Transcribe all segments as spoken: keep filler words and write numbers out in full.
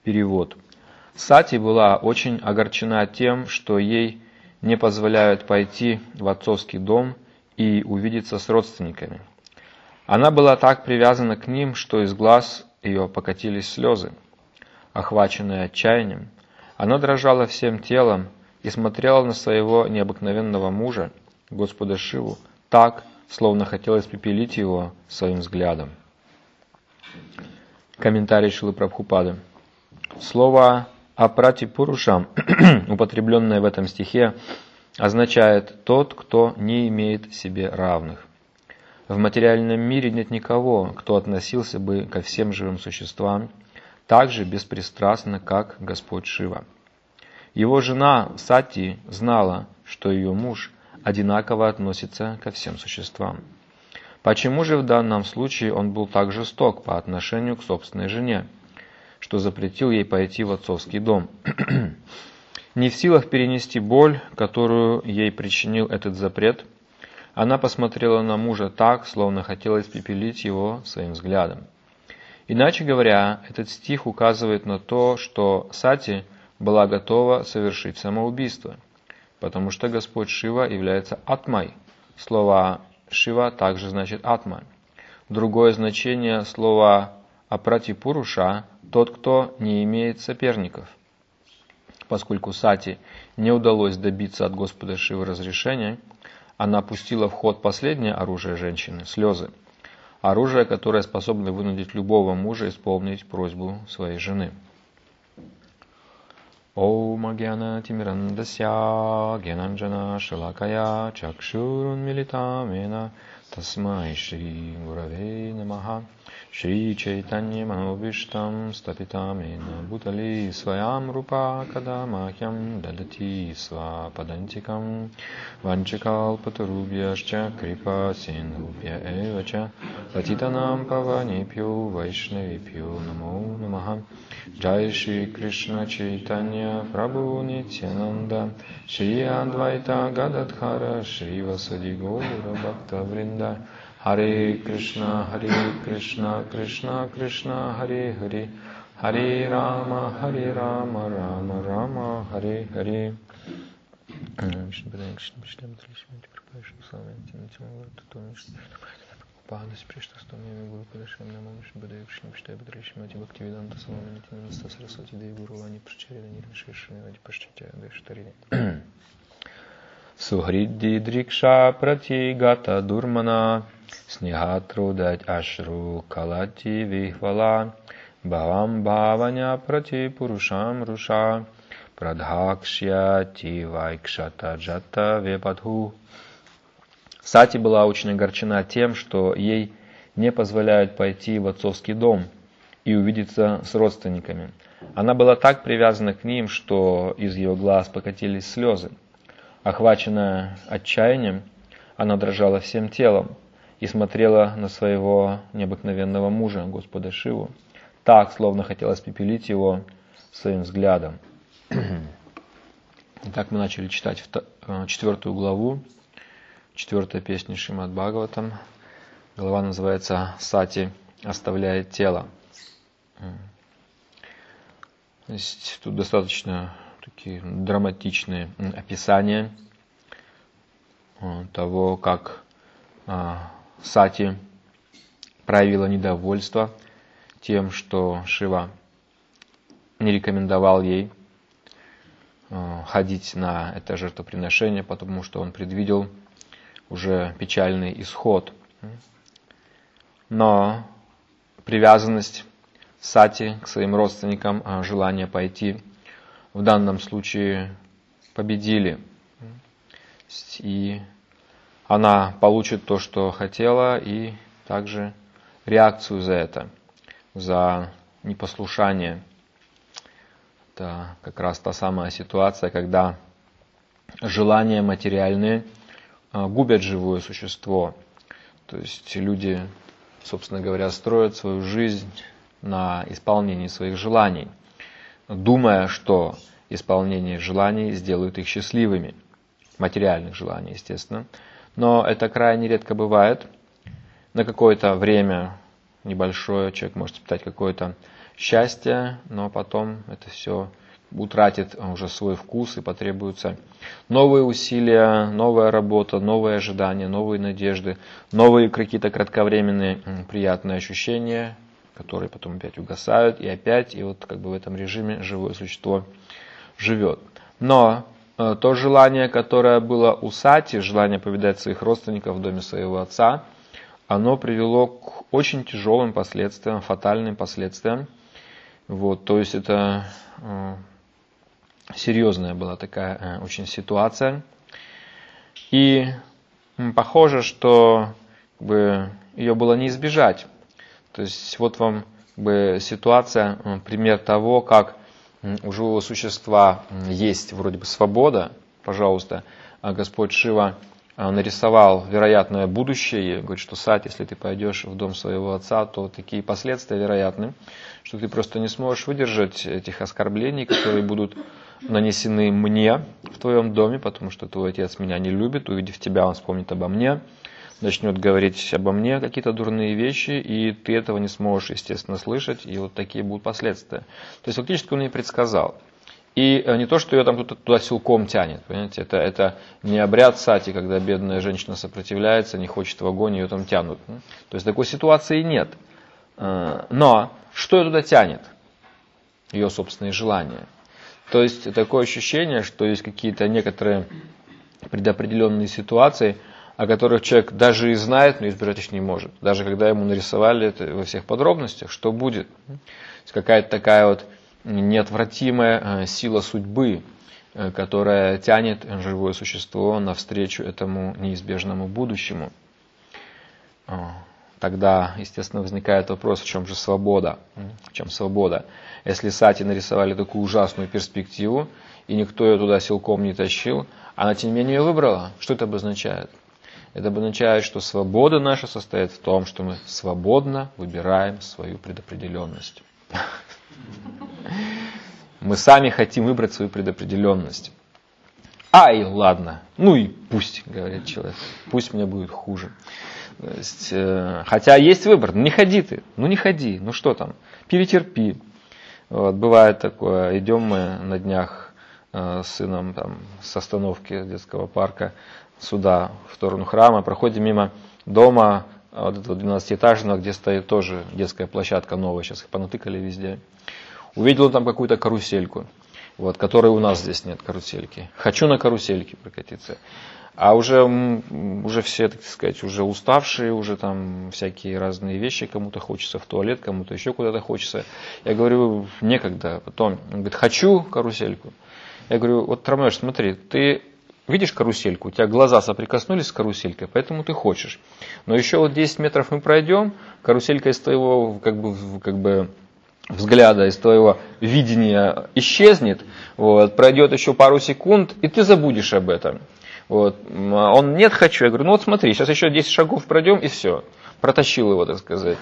Перевод. Сати была очень огорчена тем, что ей не позволяют пойти в отцовский дом и увидеться с родственниками. Она была так привязана к ним, что из глаз ее покатились слезы. Охваченная отчаянием, она дрожала всем телом и смотрела на своего необыкновенного мужа, Господа Шиву, так, словно хотела испепелить его своим взглядом. Комментарий Шрилы Прабхупады. Слово «апрати пурушам», употребленное в этом стихе, означает «тот, кто не имеет себе равных». В материальном мире нет никого, кто относился бы ко всем живым существам так же беспристрастно, как Господь Шива. Его жена Сати знала, что ее муж одинаково относится ко всем существам. Почему же в данном случае он был так жесток по отношению к собственной жене, что запретил ей пойти в отцовский дом? Не в силах перенести боль, которую ей причинил этот запрет, она посмотрела на мужа так, словно хотела испепелить его своим взглядом. Иначе говоря, этот стих указывает на то, что Сати была готова совершить самоубийство, потому что Господь Шива является Атмой. Слово Шива также значит Атма. Другое значение слова Апрати Пуруша – тот, кто не имеет соперников. Поскольку Сати не удалось добиться от Господа Шивы разрешения, она пустила в ход последнее оружие женщины – слезы. Оружие, которое способно вынудить любого мужа исполнить просьбу своей жены. Ом агьяна тимирандасья гьянанджана шалакая чакшурун милитамена тасмай шри гуравей намаха шри чайтанья манобиштам стапитамена бутали своям рупа кадамахьям дадати сва падантикам ванчикал патурубьяшча крипа синрубья эвача патитанам паванипью вайшнавипью намо намаха. Джай Шри Кришна Чайтанья Прабху Нитянанда Шри Адвайта Гададхара Шри Васади Гаура Бхакта Вринда Харе Кришна Харе Кришна Кришна Кришна Харе Харе Харе Рама Харе Рама Рама Рама Харе Харе. Падас Приштастомия Гуру Падашам Намамаш Бадавишни Пштай Бадришмати Бхактивиданта Самаманитина Стасарасати Деви Гурувани Прачарина Нирвишишина Вади Паштатя Дэштарини. Сугридди Дрикша Прати Гата Дурмана Снихатру Дать Ашру Калати Вихвала Бхавам Бхаваня Прати Пурушам Руша Прадхакшья Тивайкшата Джата Вепадху. Сати была очень огорчена тем, что ей не позволяют пойти в отцовский дом и увидеться с родственниками. Она была так привязана к ним, что из ее глаз покатились слезы. Охваченная отчаянием, она дрожала всем телом и смотрела на своего необыкновенного мужа, Господа Шиву, так, словно хотела испепелить его своим взглядом. Итак, мы начали читать четвертую главу. Четвертая песня Шримад Бхагаватам. Глава называется «Сати оставляет тело». То есть, тут достаточно такие драматичные описания того, как Сати проявила недовольство тем, что Шива не рекомендовал ей ходить на это жертвоприношение, потому что он предвидел уже печальный исход. Но привязанность Сати к своим родственникам, желание пойти в данном случае победили. И она получит то, что хотела, и также реакцию за это, за непослушание. Это как раз та самая ситуация, когда желания материальные губят живое существо. То есть люди, собственно говоря, строят свою жизнь на исполнении своих желаний, думая, что исполнение желаний сделает их счастливыми. Материальных желаний, естественно. Но это крайне редко бывает. На какое-то время небольшое человек может испытать какое-то счастья, но потом это все утратит уже свой вкус и потребуются новые усилия, новая работа, новые ожидания, новые надежды, новые какие-то кратковременные приятные ощущения, которые потом опять угасают, и опять, и вот как бы в этом режиме живое существо живет. Но э, то желание, которое было у Сати, желание повидать своих родственников в доме своего отца, оно привело к очень тяжелым последствиям, фатальным последствиям. Вот, то есть это э, серьезная была такая э, очень ситуация. И м, похоже, что как бы, ее было не избежать. То есть вот вам как бы, ситуация, э, пример того, как э, у живого существа есть вроде бы свобода. Пожалуйста, Господь Шива нарисовал вероятное будущее и говорит, что Сати, если ты пойдешь в дом своего отца, то такие последствия вероятны, что ты просто не сможешь выдержать этих оскорблений, которые будут нанесены мне в твоем доме, потому что твой отец меня не любит, увидев тебя, он вспомнит обо мне, начнет говорить обо мне какие-то дурные вещи, и ты этого не сможешь, естественно, слышать, и вот такие будут последствия. То есть фактически он ей предсказал. И не то, что ее там кто-то туда силком тянет, понимаете, это, это не обряд Сати, когда бедная женщина сопротивляется, не хочет в огонь, ее там тянут. То есть такой ситуации нет. Но что ее туда тянет? Ее собственные желания. То есть такое ощущение, что есть какие-то некоторые предопределенные ситуации, о которых человек даже и знает, но избежать их не может. Даже когда ему нарисовали это во всех подробностях, что будет. Какая-то такая вот неотвратимая сила судьбы, которая тянет живое существо навстречу этому неизбежному будущему. Тогда, естественно, возникает вопрос, в чем же свобода? В чем свобода? Если Сати нарисовали такую ужасную перспективу, и никто ее туда силком не тащил, она тем не менее ее выбрала, что это обозначает? Это обозначает, что свобода наша состоит в том, что мы свободно выбираем свою предопределенность. Мы сами хотим выбрать свою предопределенность. Ай, ладно, ну и пусть, говорит человек, пусть мне будет хуже. То есть, э, хотя есть выбор, ну не ходи ты, ну не ходи, ну что там, перетерпи. Вот, бывает такое, идем мы на днях э, с сыном там, с остановки детского парка сюда, в сторону храма, проходим мимо дома вот этого двенадцатиэтажного, где стоит тоже детская площадка новая, сейчас их понатыкали везде. Увидел он там какую-то карусельку, вот, которой у нас здесь нет карусельки. Хочу на карусельке прокатиться. А уже, уже все, так сказать, уже уставшие, уже там всякие разные вещи, кому-то хочется в туалет, кому-то еще куда-то хочется. Я говорю, некогда. Потом он говорит, хочу карусельку. Я говорю, вот, Ромеш, смотри, ты видишь карусельку, у тебя глаза соприкоснулись с каруселькой, поэтому ты хочешь. Но еще вот десять метров мы пройдем, каруселька из твоего, как бы, как бы взгляда, из твоего видения исчезнет, вот, пройдет еще пару секунд, и ты забудешь об этом. Вот. Он, нет, хочу. Я говорю, ну вот смотри, сейчас еще десять шагов пройдем, и все. Протащил его, так сказать.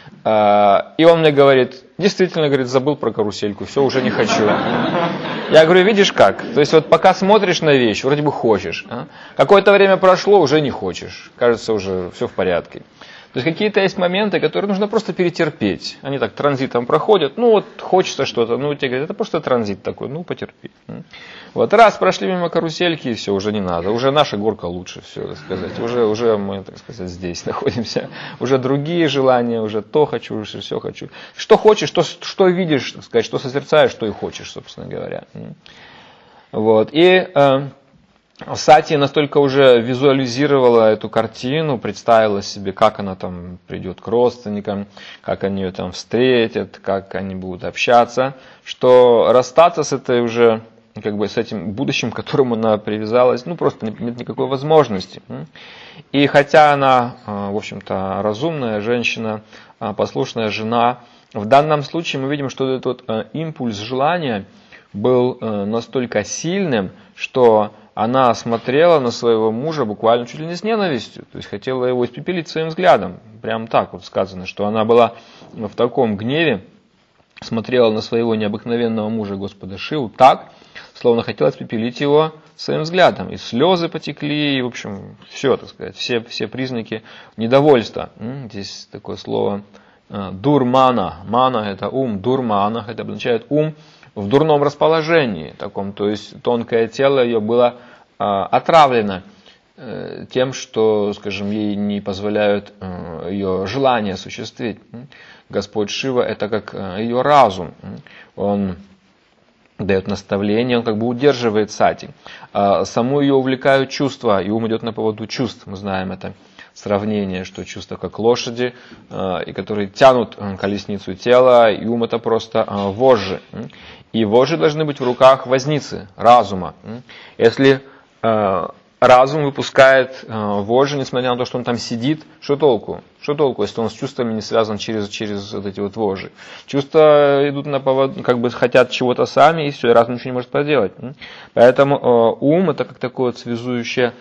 И он мне говорит, действительно, говорит, забыл про карусельку, все, уже не хочу. Я говорю, видишь как? То есть вот пока смотришь на вещь, вроде бы хочешь. А? Какое-то время прошло, уже не хочешь. Кажется, уже все в порядке. То есть какие-то есть моменты, которые нужно просто перетерпеть. Они так транзитом проходят, ну вот хочется что-то, ну тебе говорят, это просто транзит такой, ну потерпи. Вот раз прошли мимо карусельки, и все, уже не надо, уже наша горка лучше, все, так сказать, уже, уже мы, так сказать, здесь находимся, уже другие желания, уже то хочу, уже все хочу. Что хочешь, что, что видишь, так сказать, что созерцаешь, что и хочешь, собственно говоря. Вот, и... Э, Сати настолько уже визуализировала эту картину, представила себе, как она там придет к родственникам, как они ее там встретят, как они будут общаться, что расстаться с этой уже, как бы с этим будущим, к которому она привязалась, ну просто нет никакой возможности. И хотя она, в общем-то, разумная женщина, послушная жена, в данном случае мы видим, что этот вот импульс желания был настолько сильным, что она смотрела на своего мужа буквально чуть ли не с ненавистью, то есть хотела его испепелить своим взглядом. Прям так вот сказано, что она была в таком гневе, смотрела на своего необыкновенного мужа Господа Шиву так, словно хотела испепелить его своим взглядом. И слезы потекли, и, в общем, все, так сказать, все, все признаки недовольства. Здесь такое слово дурмана. Мана это ум, дурмана это обозначает ум в дурном расположении таком, то есть тонкое тело ее было отравлено тем, что, скажем, ей не позволяют ее желания осуществить. Господь Шива это как ее разум. Он дает наставление, он как бы удерживает сати. Саму ее увлекают чувства, и ум идет на поводу чувств. Мы знаем это сравнение, что чувства как лошади, и которые тянут колесницу тела, и ум это просто вожжи. И вожжи должны быть в руках возницы, разума. Если разум выпускает вожжи, несмотря на то, что он там сидит, что толку? Что толку, если он с чувствами не связан через, через вот эти вот вожжи? Чувства идут на повод, как бы хотят чего-то сами, и все, и разум ничего не может поделать. Поэтому ум это как такое вот связующее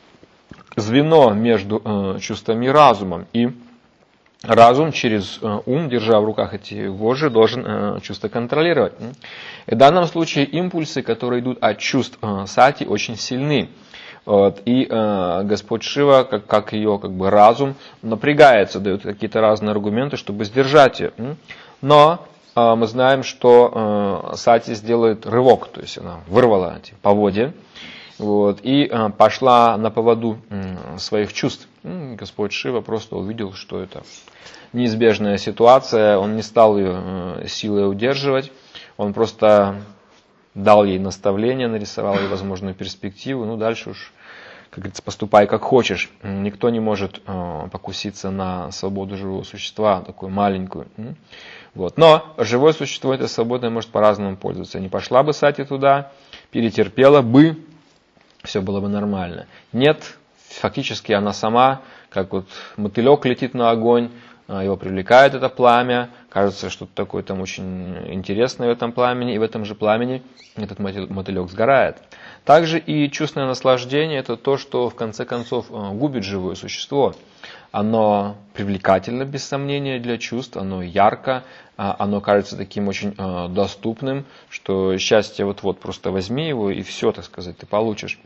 звено между чувствами и разумом. И разум через ум, держа в руках эти вожжи, должен чувства контролировать. И в данном случае импульсы, которые идут от чувств сати, очень сильны. Вот. И э, Господь Шива, как, как ее как бы, разум, напрягается, дает какие-то разные аргументы, чтобы сдержать ее. Но э, мы знаем, что э, сати сделает рывок, то есть она вырвала эти поводья, вот, и э, пошла на поводу э, своих чувств. Господь Шива просто увидел, что это неизбежная ситуация, он не стал ее э, силой удерживать, он просто дал ей наставление, нарисовал ей возможную перспективу, ну дальше уж, как говорится, поступай как хочешь. Никто не может э, покуситься на свободу живого существа, такую маленькую. Вот. Но живое существо этой свободой может по-разному пользоваться. Не пошла бы сати туда, перетерпела бы, все было бы нормально. Нет, фактически она сама, как вот мотылек летит на огонь, его привлекает это пламя, кажется, что-то такое там очень интересное в этом пламени, и в этом же пламени этот мотылек сгорает. Также и чувственное наслаждение – это то, что в конце концов губит живое существо. Оно привлекательно, без сомнения, для чувств, оно ярко, оно кажется таким очень доступным, что счастье вот-вот просто возьми его и все, так сказать, ты получишь.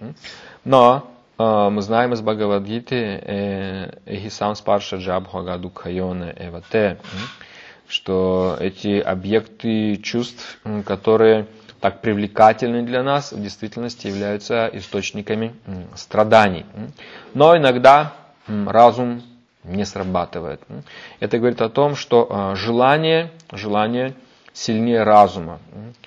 Но мы знаем из Бхагавад-гиты «Эхисам спарша джабхага дукхайоне эвате», что эти объекты чувств, которые так привлекательны для нас, в действительности являются источниками страданий. Но иногда разум не срабатывает. Это говорит о том, что желание, желание сильнее разума.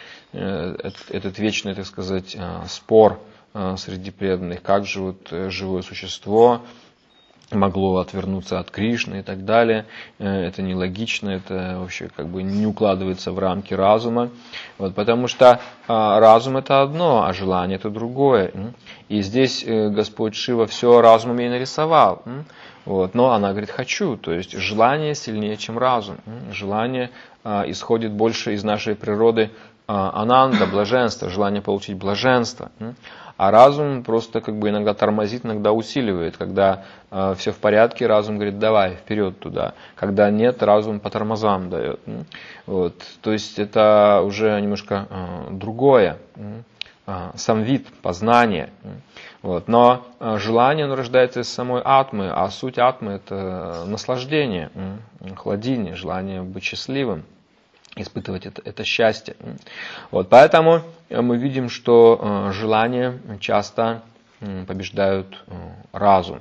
Этот вечный, так сказать, спор среди преданных, как же вот живое существо могло отвернуться от Кришны и так далее. Это нелогично, это вообще как бы не укладывается в рамки разума. Вот, потому что разум это одно, а желание это другое. И здесь Господь Шива все разумом ей нарисовал. Вот, но она говорит «хочу», то есть желание сильнее, чем разум. Желание исходит больше из нашей природы ананда, блаженства, желание получить блаженство. А разум просто как бы иногда тормозит, иногда усиливает. Когда э, все в порядке, разум говорит, давай, вперед туда. Когда нет, разум по тормозам дает. Вот. То есть это уже немножко э, другое. Э, сам вид, познание. Вот. Но э, желание оно рождается из самой атмы, а суть атмы это наслаждение, э, хладение, желание быть счастливым, испытывать это, это счастье. Вот, поэтому мы видим, что э, желания часто э, побеждают э, разум.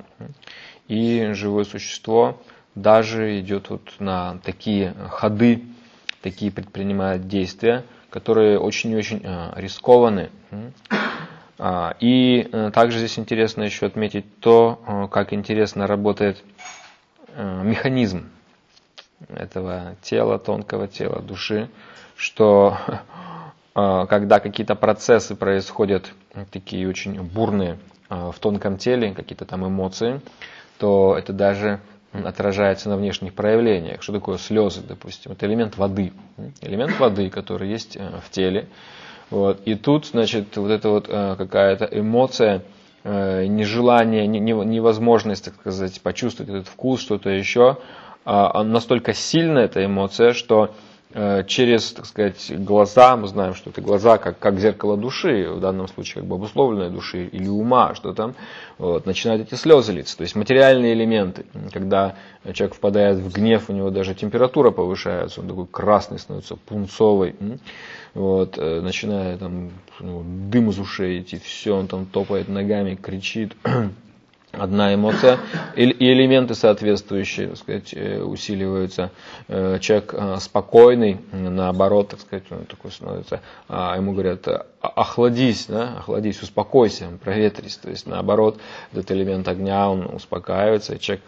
И живое существо даже идет вот на такие ходы, такие предпринимает действия, которые очень и очень э, рискованы. А, и э, также здесь интересно еще отметить то, э, как интересно работает э, механизм этого тела, тонкого тела, души, что э, когда какие-то процессы происходят, такие очень бурные э, в тонком теле, какие-то там эмоции, то это даже отражается на внешних проявлениях. Что такое слезы, допустим? Это элемент воды. Элемент воды, который есть э, в теле. Вот. И тут, значит, вот эта вот э, какая-то эмоция, э, нежелание, не, не, невозможность, так сказать, почувствовать этот вкус, что-то еще, настолько сильна эта эмоция, что через, так сказать, глаза, мы знаем, что это глаза как, как зеркало души, в данном случае как бы обусловленной души или ума, что там, вот, начинают эти слезы литься. То есть материальные элементы, когда человек впадает в гнев, у него даже температура повышается, он такой красный становится, пунцовый, вот, начинает там, ну, дым из ушей идти, все, он там топает ногами, кричит. Одна эмоция, и элементы соответствующие, так сказать, усиливаются. Человек спокойный, наоборот, так сказать, он такой становится, ему говорят, охладись, да, охладись, успокойся, проветрись. То есть, наоборот, этот элемент огня, он успокаивается, и человек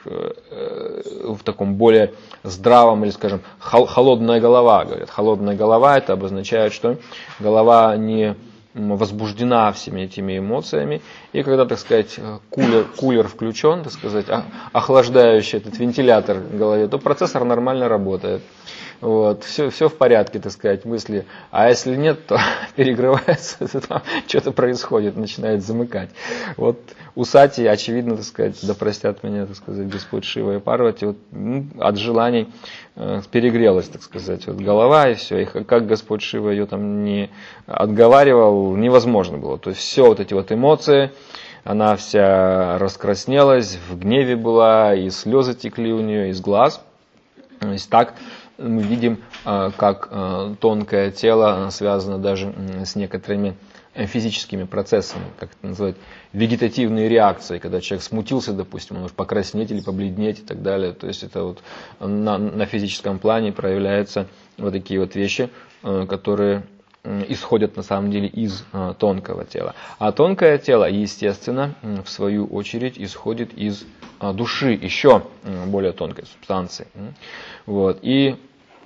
в таком более здравом, или, скажем, холодная голова, говорят. Холодная голова, это обозначает, что голова не возбуждена всеми этими эмоциями, и когда, так сказать, кулер, кулер включен, так сказать, охлаждающий этот вентилятор в голове, то процессор нормально работает. Вот, все, все в порядке, так сказать, мысли. А если нет, то перегревается, там что-то происходит, начинает замыкать. Вот у Сати, очевидно, так сказать, да простят меня, так сказать, Господь Шива и Парвати, вот, ну, от желаний э, перегрелась, так сказать, вот голова и все. И как Господь Шива ее там не отговаривал, невозможно было. То есть все вот эти вот эмоции, она вся раскраснелась, в гневе была, и слезы текли у нее из глаз. То есть так мы видим, как тонкое тело связано даже с некоторыми физическими процессами, как это называют, вегетативные реакции, когда человек смутился, допустим, он может покраснеть или побледнеть и так далее. То есть это вот на, на физическом плане проявляются вот такие вот вещи, которые исходят на самом деле из тонкого тела. А тонкое тело, естественно, в свою очередь исходит из души, еще более тонкой субстанции. Вот. И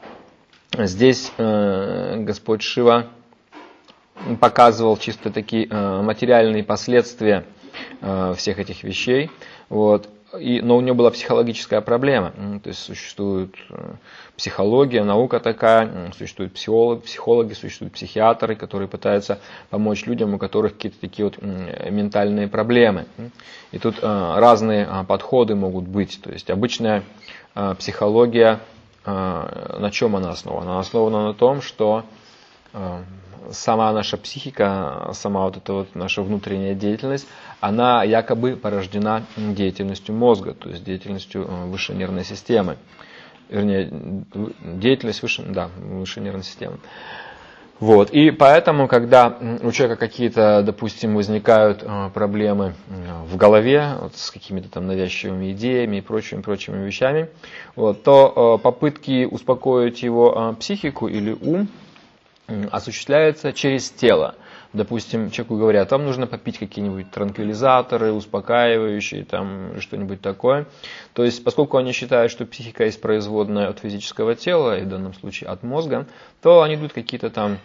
здесь Господь Шива показывал чисто такие материальные последствия всех этих вещей. Вот. И, но у него была психологическая проблема. То есть существует психология, наука такая, существуют психологи, психологи, существуют психиатры, которые пытаются помочь людям, у которых какие-то такие вот ментальные проблемы. И тут разные подходы могут быть. То есть обычная психология, на чем она основана? Она основана на том, что сама наша психика, сама вот эта вот наша внутренняя деятельность, она якобы порождена деятельностью мозга, то есть деятельностью высшей нервной системы. Вернее, деятельность выше, да, высшей нервной системы. Вот. И поэтому, когда у человека какие-то, допустим, возникают проблемы в голове вот, с какими-то там навязчивыми идеями и прочими, прочими вещами, вот, то попытки успокоить его психику или ум осуществляются через тело. Допустим, человеку говорят, вам нужно попить какие-нибудь транквилизаторы, успокаивающие, там что-нибудь такое. То есть, поскольку они считают, что психика есть производная от физического тела, и в данном случае от мозга, то они дают какие-то там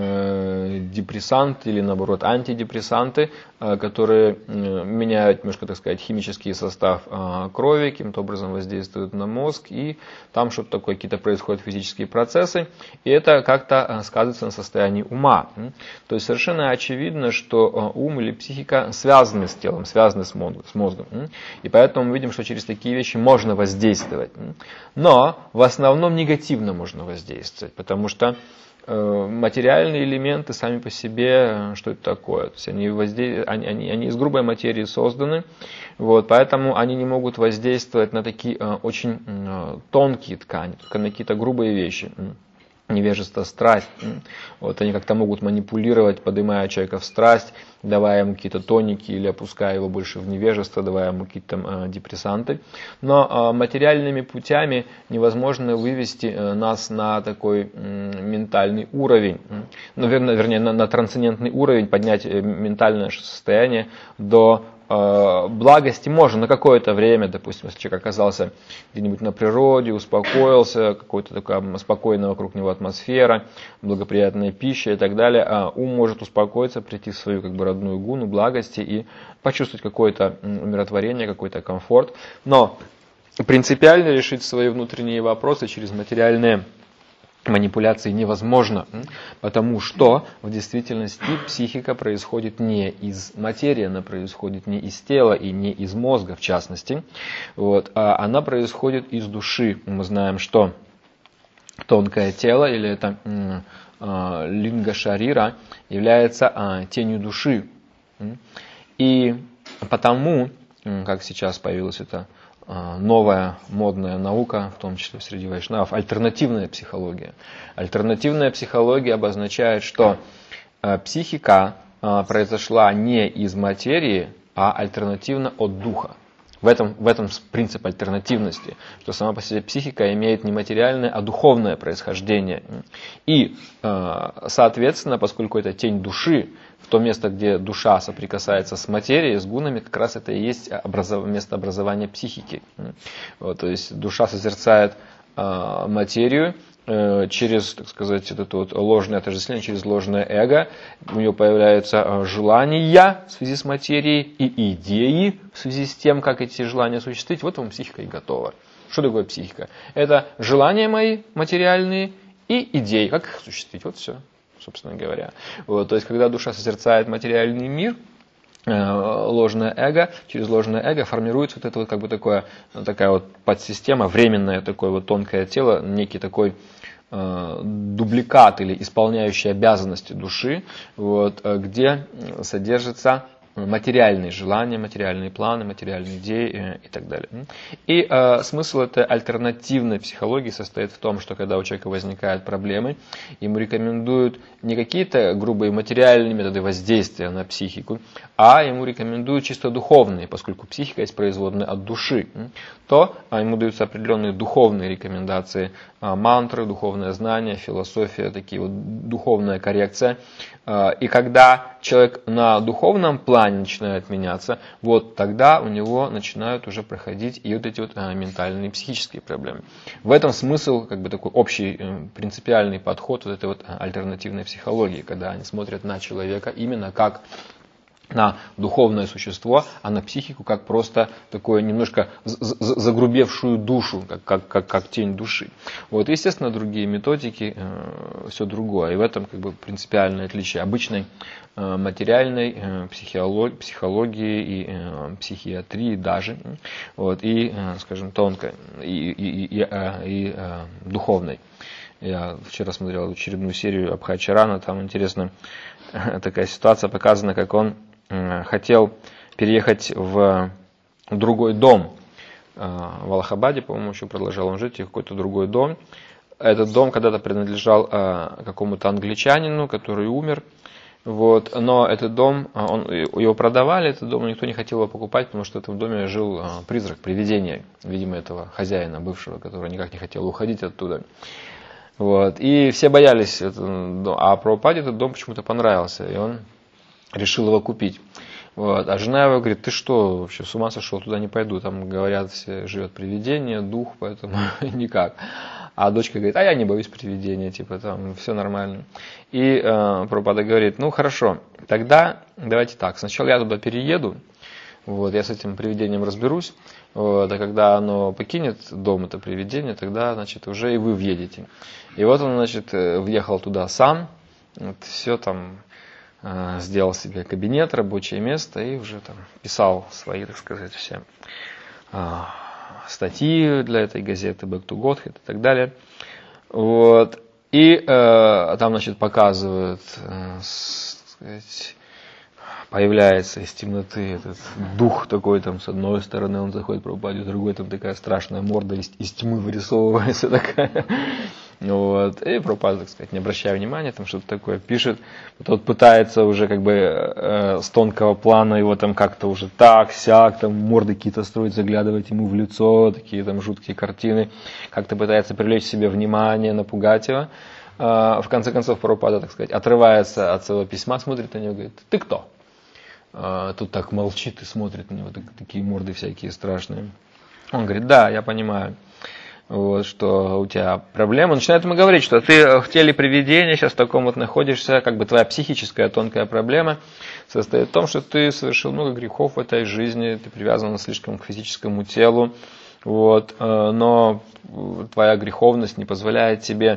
э, депрессанты или, наоборот, антидепрессанты, э, которые э, меняют немножко, так сказать, химический состав э, крови, каким-то образом воздействуют на мозг, и там что-то такое, какие-то происходят физические процессы, и это как-то сказывается на состоянии ума. То есть совершенно очевидно, что ум или психика связаны с телом, связаны с мозгом. И поэтому мы видим, что через такие вещи можно воздействовать. Но в основном негативно можно воздействовать, потому что материальные элементы сами по себе, что это такое? То есть они, возде... они, они, они из грубой материи созданы, вот, поэтому они не могут воздействовать на такие очень тонкие ткани, только на какие-то грубые вещи. Невежество, страсть. Вот они как-то могут манипулировать, поднимая человека в страсть, давая ему какие-то тоники или опуская его больше в невежество, давая ему какие-то э, депрессанты. Но э, материальными путями невозможно вывести э, нас на такой э, ментальный уровень, ну, вернее, вернее на, на трансцендентный уровень, поднять э, ментальное состояние до благости можно на какое-то время, допустим, если человек оказался где-нибудь на природе, успокоился, какая-то такая спокойная вокруг него атмосфера, благоприятная пища и так далее, а ум может успокоиться, прийти в свою как бы родную гуну благости и почувствовать какое-то умиротворение, какой-то комфорт. Но принципиально решить свои внутренние вопросы через материальные манипуляции невозможно, потому что в действительности психика происходит не из материи, она происходит не из тела и не из мозга в частности, вот, а она происходит из души. Мы знаем, что тонкое тело, или это линга шарира, является тенью души. И потому, как сейчас появилась эта новая модная наука, в том числе среди вайшнавов, альтернативная психология. Альтернативная психология обозначает, что психика произошла не из материи, а альтернативно от духа. В этом, в этом принцип альтернативности, что сама по себе психика имеет не материальное, а духовное происхождение. И, соответственно, поскольку это тень души, в то место, где душа соприкасается с материей, с гунами, как раз это и есть образов... место образования психики. Вот, то есть душа созерцает материю, через, так сказать, это вот ложное отождествление, через ложное эго, у нее появляются желания в связи с материей и идеи в связи с тем, как эти желания осуществить. Вот вам психика и готова. Что такое психика? Это желания мои материальные и идеи, как их осуществить. Вот все, собственно говоря. Вот, то есть, когда душа созерцает материальный мир, ложное эго, через ложное эго формируется вот это вот как бы такое, такая вот подсистема, временное такое вот тонкое тело, некий такой э, дубликат или исполняющий обязанности души, вот, где содержится материальные желания, материальные планы, материальные идеи и так далее. И э, смысл этой альтернативной психологии состоит в том, что когда у человека возникают проблемы, ему рекомендуют не какие-то грубые материальные методы воздействия на психику, а ему рекомендуют чисто духовные, поскольку психика есть производная от души, то ему даются определенные духовные рекомендации, мантры, духовное знание, философия, такие вот духовная коррекция. И когда человек на духовном плане начинает меняться, вот тогда у него начинают уже проходить и вот эти вот ментальные, психические проблемы. В этом смысл, как бы такой общий принципиальный подход вот этой вот альтернативной психологии, когда они смотрят на человека именно как на духовное существо, а на психику как просто такую немножко загрубевшую душу, как, как, как, как тень души. Вот, естественно, другие методики, э, все другое. И в этом как бы принципиальное отличие обычной э, материальной э, психологии, психологии и э, психиатрии даже, вот, и, э, скажем, тонкой, и, и, и, и, и э, духовной. Я вчера смотрел очередную серию Абхачарана, там интересно такая ситуация показана, как он хотел переехать в другой дом. В Аллахабаде, по-моему, еще продолжал он жить, и какой-то другой дом. Этот дом когда-то принадлежал какому-то англичанину, который умер. Вот. Но этот дом, он, его продавали, этот дом, никто не хотел его покупать, потому что в этом доме жил призрак, привидение, видимо, этого хозяина бывшего, который никак не хотел уходить оттуда. Вот. И все боялись этого дома. А Прабхупаде этот дом почему-то понравился, и он решил его купить. Вот. А жена его говорит: ты что, вообще с ума сошел, туда не пойду. Там, говорят, все живет привидение, дух, поэтому никак. А дочка говорит: а я не боюсь привидения, типа там все нормально. И э, Прабхупада говорит: ну хорошо, тогда давайте так, сначала я туда перееду, вот, я с этим привидением разберусь, вот, а когда оно покинет дом, это привидение, тогда, значит, уже и вы въедете. И вот он, значит, въехал туда сам, вот, все там, сделал себе кабинет, рабочее место и уже там писал свои, так сказать, все статьи для этой газеты Back to Godhead и так далее. Вот. И э, там, значит, показывают, э, сказать, появляется из темноты этот дух такой, там, с одной стороны он заходит, Прабхупаде, с другой там такая страшная морда из, из тьмы вырисовывается такая. Вот. И Прабхупада, так сказать, не обращая внимания, там что-то такое пишет. Тот пытается уже как бы э, с тонкого плана его там как-то уже так, сяк, там морды какие-то строить, заглядывать ему в лицо, такие там жуткие картины. Как-то пытается привлечь себе внимание, напугать его. Э, в конце концов Прабхупада, так сказать, отрывается от своего письма, смотрит на него и говорит: ты кто? Э, тут так молчит и смотрит на него, так, такие морды всякие страшные. Он говорит: да, я понимаю. Вот, что у тебя проблема. Начинает ему говорить, что ты в теле привидения сейчас в таком вот находишься, как бы твоя психическая тонкая проблема состоит в том, что ты совершил много грехов в этой жизни, ты привязан слишком к физическому телу, вот, но твоя греховность не позволяет тебе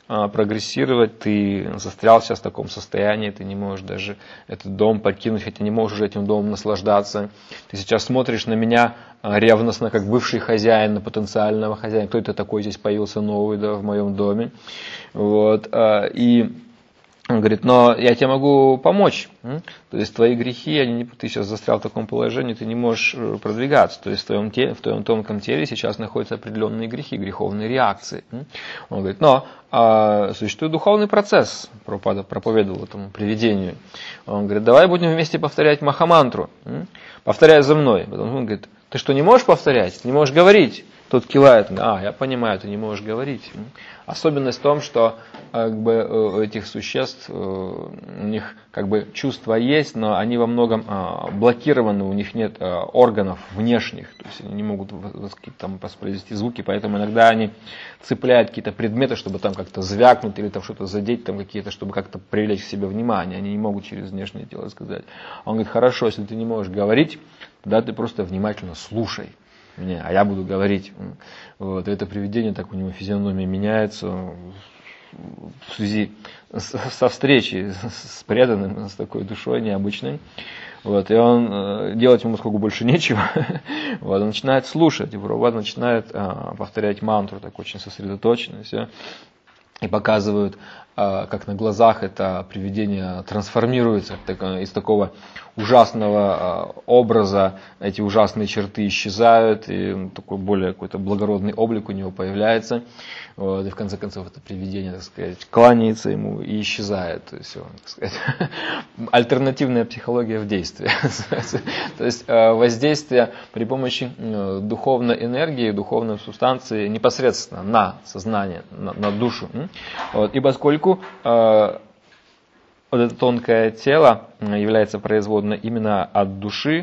прогрессировать, ты застрял сейчас в таком состоянии, ты не можешь даже этот дом покинуть, хотя не можешь уже этим домом наслаждаться. Ты сейчас смотришь на меня ревностно, как бывший хозяин, на потенциального хозяина. Кто это такой здесь появился новый, да, в моем доме? Вот. И он говорит, но я тебе могу помочь. То есть твои грехи, они, ты сейчас застрял в таком положении, ты не можешь продвигаться. То есть в твоем, теле, в твоем тонком теле сейчас находятся определенные грехи, греховные реакции. Он говорит, но а, существует духовный процесс, проповедовал этому привидению. Он говорит, давай будем вместе повторять махамантру. Повторяй за мной. Потом он говорит, ты что, не можешь повторять? Не можешь говорить? Тот кивает, а, я понимаю, ты не можешь говорить. Особенность в том, что как бы, у этих существ, у них как бы чувства есть, но они во многом блокированы, у них нет органов внешних, то есть они не могут там воспроизвести звуки, поэтому иногда они цепляют какие-то предметы, чтобы там как-то звякнуть или там что-то задеть, там какие-то, чтобы как-то привлечь к себе внимание, они не могут через внешнее тело сказать. Он говорит, хорошо, если ты не можешь говорить, тогда ты просто внимательно слушай. Не, а я буду говорить. Вот, это привидение, так у него физиономия меняется в связи с, со встречей с преданным, с такой душой необычной. Вот, и он, делать ему сколько больше нечего, вот, он начинает слушать, и Прабхупада начинает а, повторять мантру, так очень сосредоточенно, все, и показывают, а, как на глазах это привидение трансформируется так, из такого ужасного образа, эти ужасные черты исчезают, и такой более какой-то благородный облик у него появляется. Вот, и в конце концов это привидение, так сказать, кланяется ему и исчезает. То есть, так сказать, альтернативная психология в действии. То есть воздействие при помощи духовной энергии, духовной субстанции непосредственно на сознание, на, на душу. Вот, и поскольку вот это тонкое тело является производной именно от души,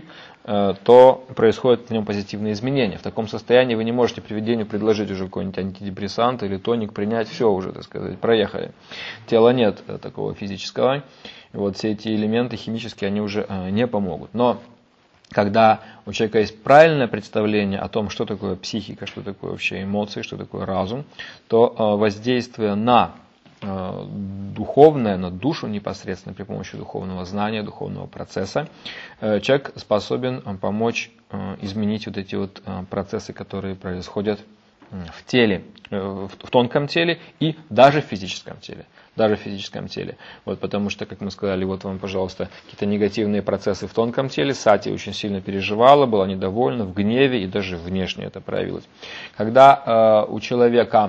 то происходят в нем позитивные изменения. В таком состоянии вы не можете привидению предложить уже какой-нибудь антидепрессант или тоник принять, все уже, так сказать, проехали. Тела нет такого физического. И вот все эти элементы химические, они уже не помогут. Но когда у человека есть правильное представление о том, что такое психика, что такое вообще эмоции, что такое разум, то воздействие на духовное, на душу непосредственно при помощи духовного знания, духовного процесса, человек способен помочь изменить вот эти вот процессы, которые происходят в теле, в тонком теле и даже в физическом теле. Даже в физическом теле. Вот, потому что, как мы сказали, вот вам, пожалуйста, какие-то негативные процессы в тонком теле. Сати очень сильно переживала, была недовольна, в гневе и даже внешне это проявилось. Когда э, у человека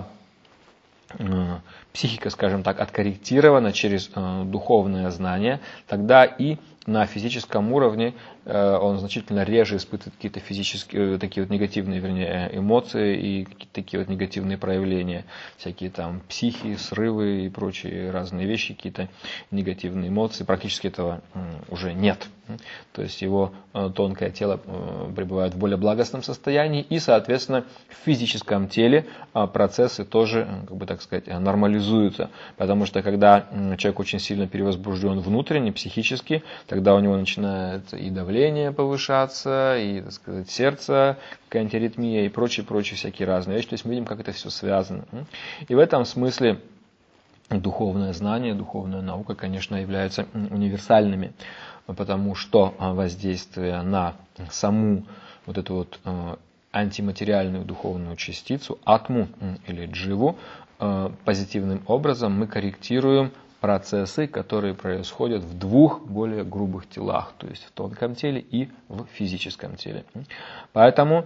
э, психика, скажем так, откорректирована через э, духовное знание, тогда и на физическом уровне э, он значительно реже испытывает какие-то физические, э, такие вот негативные, вернее, эмоции и какие-то такие вот негативные проявления, всякие там психи, срывы и прочие разные вещи, какие-то негативные эмоции, практически этого э, уже нет. То есть его э, тонкое тело э, пребывает в более благостном состоянии, и, соответственно, в физическом теле э, процессы тоже, э, как бы так сказать, нормализуются, потому что когда э, человек очень сильно перевозбужден внутренне, психически, тогда у него начинает и давление повышаться, и, так сказать, сердце, какая-нибудь аритмия и прочие-прочие всякие разные вещи. То есть мы видим, как это все связано. И в этом смысле духовное знание, духовная наука, конечно, являются универсальными, потому что воздействие на саму вот эту вот антиматериальную духовную частицу, атму или дживу, позитивным образом мы корректируем процессы, которые происходят в двух более грубых телах, то есть в тонком теле и в физическом теле. Поэтому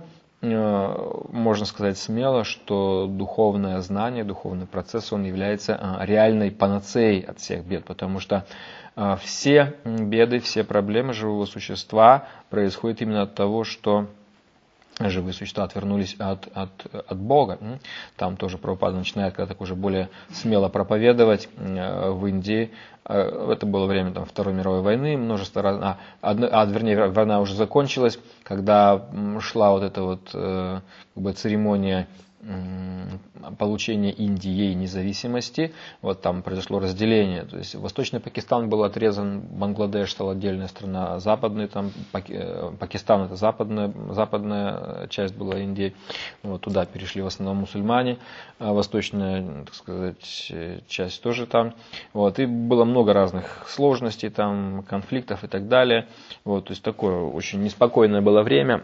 э, можно сказать смело, что духовное знание, духовный процесс, он является э, реальной панацеей от всех бед, потому что э, все беды, все проблемы живого существа происходят именно от того, что живые существа отвернулись от, от, от Бога. Там тоже Прабхупада начинает когда так уже более смело проповедовать в Индии. Это было время там, Второй мировой войны, множество раз... а, одна, а, вернее, война уже закончилась, когда шла вот эта вот как бы, церемония получения Индией независимости, вот там произошло разделение. То есть Восточный Пакистан был отрезан, Бангладеш стала отдельная страна, западный там Пакистан это западная, западная часть была Индии, вот туда перешли в основном мусульмане, а восточная, так сказать, часть тоже там. Вот, и было много разных сложностей, там, конфликтов и так далее. Вот, то есть такое очень неспокойное было время.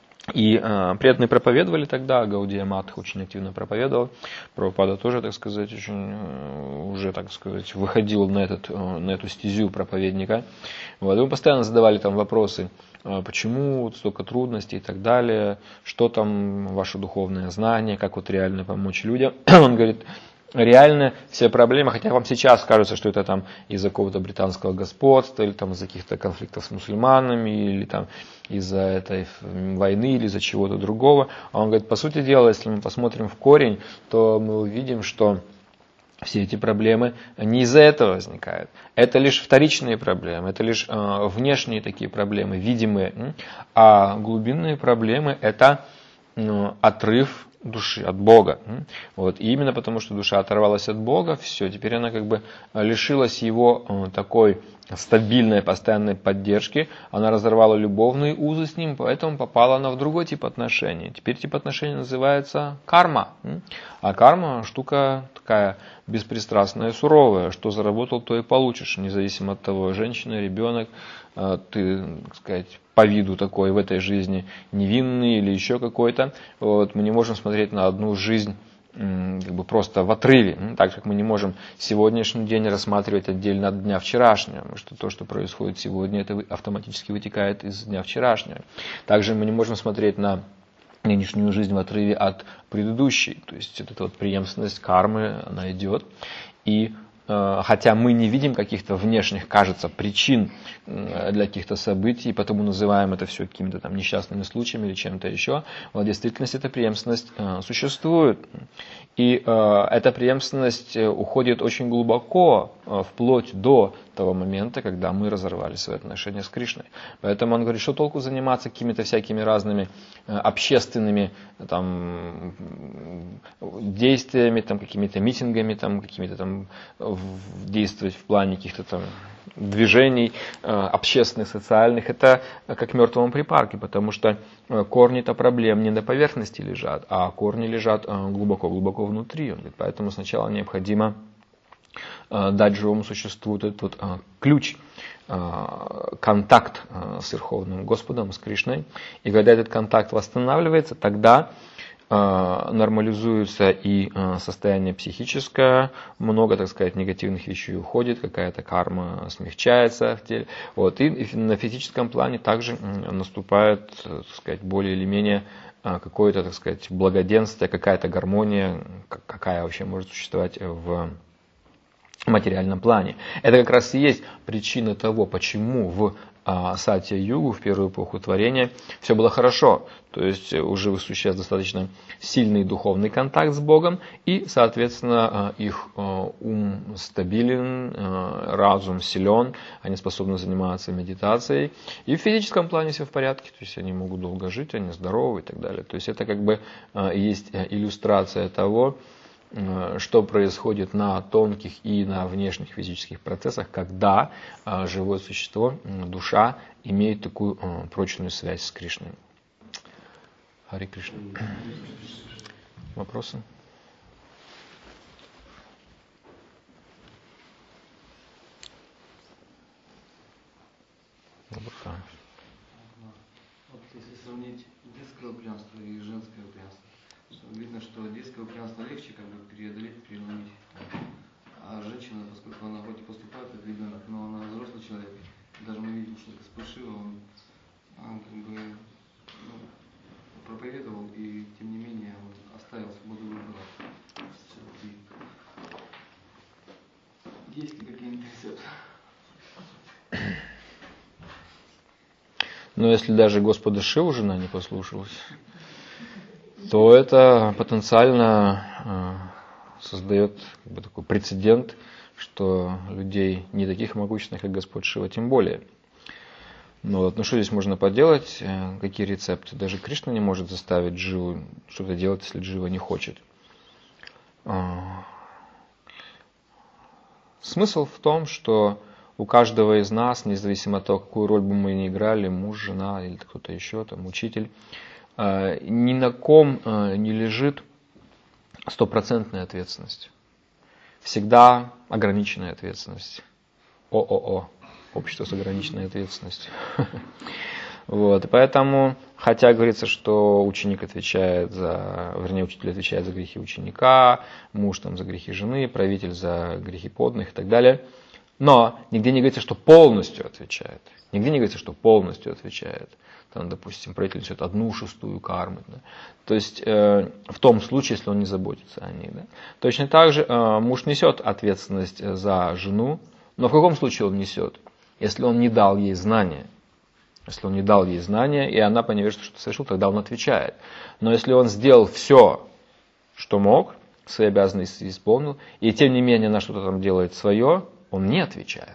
И э, преданные проповедовали тогда, Гаудия Матх очень активно проповедовал, Прабхупада тоже, так сказать, очень э, уже, так сказать, выходил на, этот, э, на эту стезю проповедника. Вот, и мы постоянно задавали там вопросы, э, почему столько трудностей и так далее, что там ваше духовное знание, как вот реально помочь людям. Он говорит, реально все проблемы, хотя вам сейчас кажется, что это там из-за какого-то британского господства, или там из-за каких-то конфликтов с мусульманами, или там из-за этой войны, или из-за чего-то другого. А он говорит, по сути дела, если мы посмотрим в корень, то мы увидим, что все эти проблемы не из-за этого возникают. Это лишь вторичные проблемы, это лишь э, внешние такие проблемы, видимые. А глубинные проблемы это э, отрыв души от Бога. Вот. И именно потому, что душа оторвалась от Бога, все, теперь она как бы лишилась его такой стабильной, постоянной поддержки, она разорвала любовные узы с ним, поэтому попала она в другой тип отношений. Теперь тип отношений называется карма. А карма штука такая беспристрастная и суровая, что заработал, то и получишь, независимо от того, женщина, ребенок, ты, так сказать, по виду такой в этой жизни невинный или еще какой-то. Вот, мы не можем смотреть на одну жизнь как бы просто в отрыве, так как мы не можем сегодняшний день рассматривать отдельно от дня вчерашнего, потому что то, что происходит сегодня, это автоматически вытекает из дня вчерашнего. Также мы не можем смотреть на нынешнюю жизнь в отрыве от предыдущей, то есть эта вот преемственность кармы, она идет, и хотя мы не видим каких-то внешних, кажется, причин для каких-то событий, потому называем это все какими-то там несчастными случаями или чем-то еще, в действительности эта преемственность существует. И эта преемственность уходит очень глубоко, вплоть до того момента, когда мы разорвали свои отношения с Кришной. Поэтому он говорит, что толку заниматься какими-то всякими разными общественными там, действиями, там, какими-то митингами, там, какими-то там действовать в плане каких-то там движений общественных, социальных, это как в мертвом припарке, потому что корни-то проблем не на поверхности лежат, а корни лежат глубоко-глубоко внутри. Поэтому сначала необходимо дать живому существу этот вот ключ, контакт с Верховным Господом, с Кришной. И когда этот контакт восстанавливается, тогда нормализуется и состояние психическое, много, так сказать, негативных вещей уходит, какая-то карма смягчается в теле. Вот. И на физическом плане также наступает, так сказать, более или менее какое-то, так сказать, благоденствие, какая-то гармония, какая вообще может существовать в материальном плане. Это как раз и есть причина того, почему в Сатья-югу, в первую эпоху творения, все было хорошо. То есть у живых существ достаточно сильный духовный контакт с Богом, и, соответственно, их ум стабилен, разум силен, они способны заниматься медитацией. И в физическом плане все в порядке, то есть они могут долго жить, они здоровы и так далее. То есть это как бы есть иллюстрация того, что происходит на тонких и на внешних физических процессах, когда живое существо, душа, имеет такую прочную связь с Кришной. Хари Кришна. Вопросы? Вот если сравнить детское упрямство и женское упрямство, видно, что детское упрямство легче как бы преодолеть, переломить. А женщина, поскольку она хоть и поступает как ребенок, но она взрослый человек, даже мы видим, что Господь Шива, он, он как бы ну, проповедовал, и тем не менее он оставил свободу выбора. Есть ли какие-нибудь рецепты? Но если даже Господа Шиву жена не послушалась, то это потенциально создает как бы такой прецедент, что людей не таких могущественных, как Господь Шива, тем более. Ну, вот, ну что здесь можно поделать? Какие рецепты? Даже Кришна не может заставить дживу что-то делать, если джива не хочет. Смысл в том, что у каждого из нас, независимо от того, какую роль бы мы ни играли, муж, жена или кто-то еще, там, учитель, ни на ком не лежит стопроцентная ответственность. Всегда ограниченная ответственность. ООО. Общество с ограниченной ответственностью. Вот. И поэтому, хотя говорится, что ученик отвечает за, вернее, учитель отвечает за грехи ученика, муж там за грехи жены, правитель за грехи подданных и так далее, но нигде не говорится, что полностью отвечает. Нигде не говорится, что полностью отвечает. Там, допустим, правитель несет одну шестую кармы. Да? То есть, э, в том случае, если он не заботится о ней. Да? Точно так же э, муж несет ответственность за жену, но в каком случае он несет? Если он не дал ей знания. Если он не дал ей знания, и она по невежеству что-то совершила, тогда он отвечает. Но если он сделал все, что мог, свои обязанности исполнил, и тем не менее она что-то там делает свое, он не отвечает.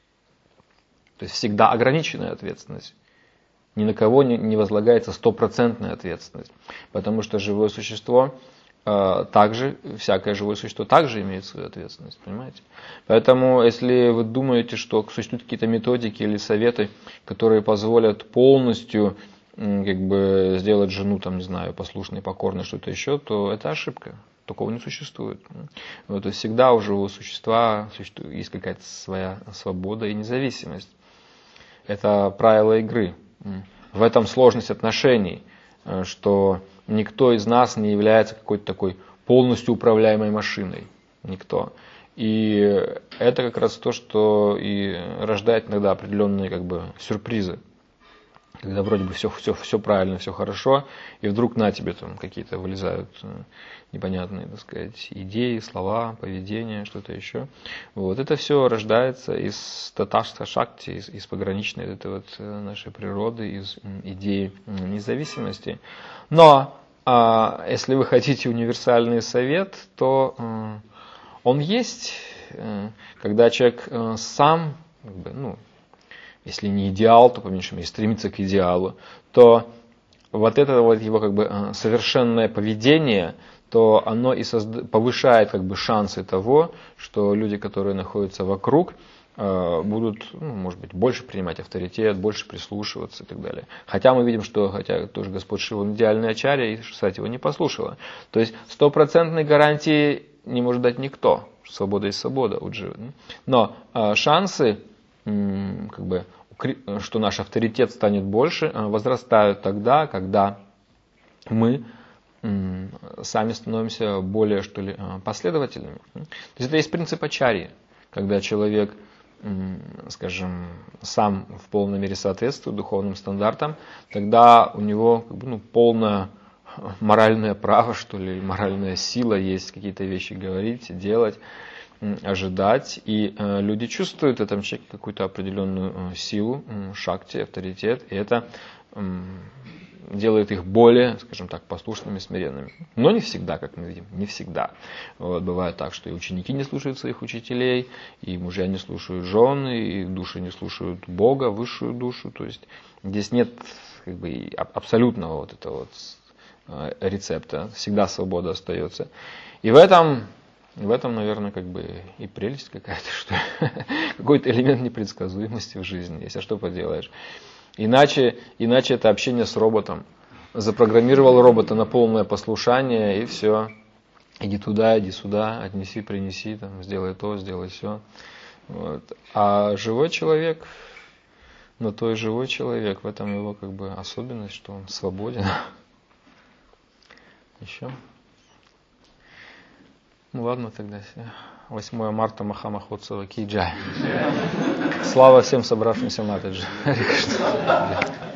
То есть всегда ограниченная ответственность. Ни на кого не, не возлагается стопроцентная ответственность. Потому что живое существо, э, также, всякое живое существо также имеет свою ответственность. Понимаете? Поэтому, если вы думаете, что существуют какие-то методики или советы, которые позволят полностью э, как бы, сделать жену, там, не знаю, послушной, покорной, что-то еще, то это ошибка. Такого не существует. Вот, то есть всегда у живого существа существует, есть какая-то своя свобода и независимость. Это правило игры. В этом сложность отношений, что никто из нас не является какой-то такой полностью управляемой машиной. Никто. И это как раз то, что и рождает иногда определенные как бы, сюрпризы. Когда вроде бы все, все, все правильно, все хорошо, и вдруг на тебе там какие-то вылезают непонятные, так сказать, идеи, слова, поведение, что-то еще. Вот это все рождается из таташта шакти, из, из пограничной этой вот нашей природы, из идеи независимости. Но а, если вы хотите универсальный совет, то а, он есть, а, когда человек а, сам, как бы, ну, если не идеал, то по меньшей мере стремится к идеалу, то вот это вот его как бы совершенное поведение, то оно и созда- повышает как бы шансы того, что люди, которые находятся вокруг, будут, ну, может быть, больше принимать авторитет, больше прислушиваться и так далее. Хотя мы видим, что хотя тоже Господь Шива он идеальный ачарья, и кстати, его не послушала. То есть стопроцентной гарантии не может дать никто. Свобода есть свобода у Дживы. Но шансы, как бы, что наш авторитет станет больше, возрастают тогда, когда мы сами становимся более, что ли, последовательными. То есть это есть принцип ачарьи, когда человек, скажем, сам в полной мере соответствует духовным стандартам, тогда у него как бы, ну, полное моральное право, что ли, моральная сила есть какие-то вещи говорить, делать, ожидать, и э, люди чувствуют в этом человеке какую-то определенную э, силу, э, шакти, авторитет, и это э, делает их более, скажем так, послушными, смиренными. Но не всегда, как мы видим, не всегда. Вот, бывает так, что и ученики не слушают своих учителей, и мужья не слушают жены, и души не слушают Бога, высшую душу. То есть здесь нет как бы абсолютного вот этого вот э, рецепта, всегда свобода остается. И в этом В этом, наверное, как бы и прелесть какая-то, что какой-то элемент непредсказуемости в жизни есть. А что поделаешь? Иначе, иначе это общение с роботом. Запрограммировал робота на полное послушание, и все. Иди туда, иди сюда, отнеси, принеси, там, сделай то, сделай все. Вот. А живой человек, но то и живой человек, в этом его как бы особенность, что он свободен. Еще? Ну ладно тогда. восьмое марта Махамахотсава Ки Джай. Слава всем собравшимся Матаджи.